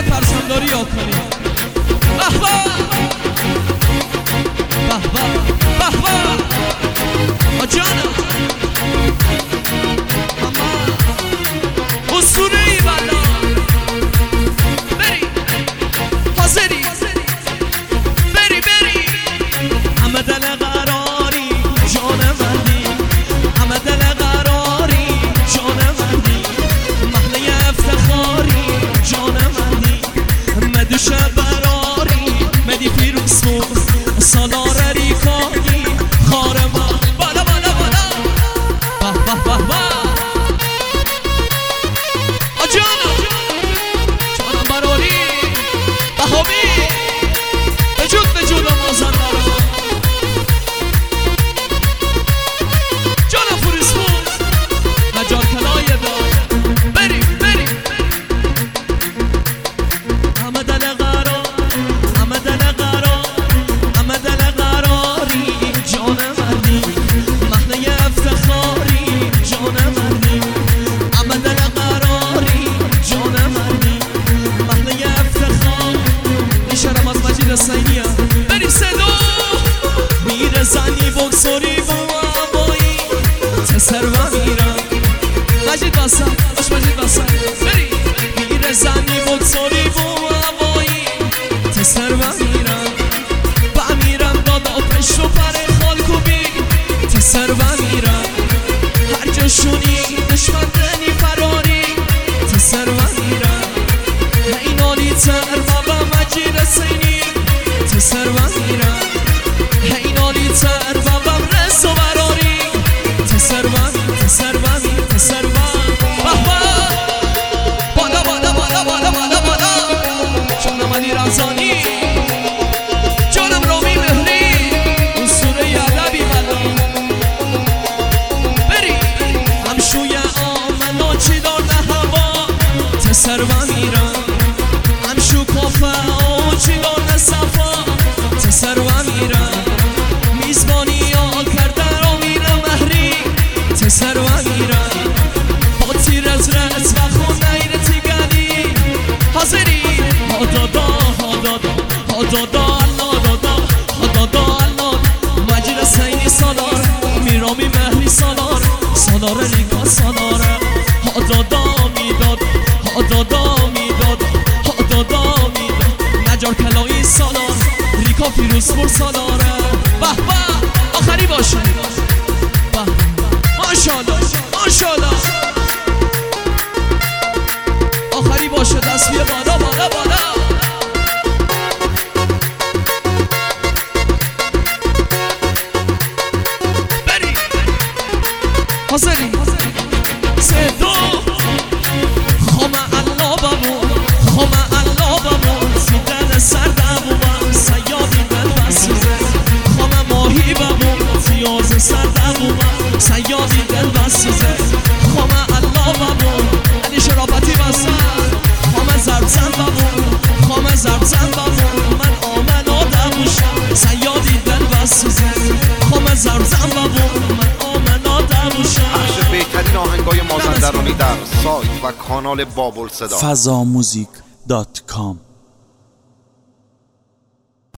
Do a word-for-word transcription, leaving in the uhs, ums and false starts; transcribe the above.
پرچمداری یاد کنیم. به به به به به به آجانم اسطوره ای بلا بری حاضری بری بری همه دل قراری جان مردی همه دل قراری جان مردی محله افتخاری جان مردی مدوش براری مدی پیروز سالار ریکانی خار ما بالا بالا بالا به به به به آجانم جانم براری بهامی بجود بجود مازندران جانم فروسفوز نجار کلای دار بری بری همه دل قرار همه دل قرار همه دل قراری جان مردی محله افتخاری جان مردی همه دل قراری جان مردی محله افتخار نشرم از مجید حسینیه بریم صدا میره زنی بکسوری با هوایی تسر و میرم مجید بسن باش مجید بسن بری میره زنی بکسوری با هوایی تسر و میرم با میرم دادا پشت و پر خالکوبی تسر و میرم هر جاشونی دشمن دنی فراری تسر و میرم هینالی تر بابا مجید حسینی تسر و میرم هینالی تر بابا رس و براری تسر و می تسر و می تسر و بابا بالا بالا بالا بالا بالا بالا جانم علی رمضانی جانم رامی مهری اسطوره ادبی بلا بری همشوی آمنا چی دار نه هوا تسر و میرم همشو کافه او چی دار نه صفا تسر و میرم میزبانی ها کرده رو میرم مهری تسر و میرم با تیر از رس و خونه ایره تیگلی حاضری ها دادا ها دادا ها دادا الله دادا ها دادا الله مجید حسینی سالار میرامی مهری سالار سالار ریکا سالار ها دادا میداد ها دادا میداد ها دادا میداد نجار کلایی سالار ریکا فیروزپور سالاره به به آخری باشه به ماشاءالله ماشاءالله آخری باشه دستوی بالا بالا بالا بری حاضری سه دو خمه الله بمون خمه الله بمون سیدن سردم بمون سیادی دل بسیزه خمه ماهی بمون فیاز سردم بمون سیادی دل بسیزه خمه الله بمون علی شرافتی بسن خمه زربزن بمون خمه زربزن بمون من آمن آدم بوشم سیادی دل بسیزه خمه زربزن بمون من آمن آدم بوشم. پخش بهترین آهنگای مازندرانی در سایت و کانال بابل صدا فضاموزیک دات کام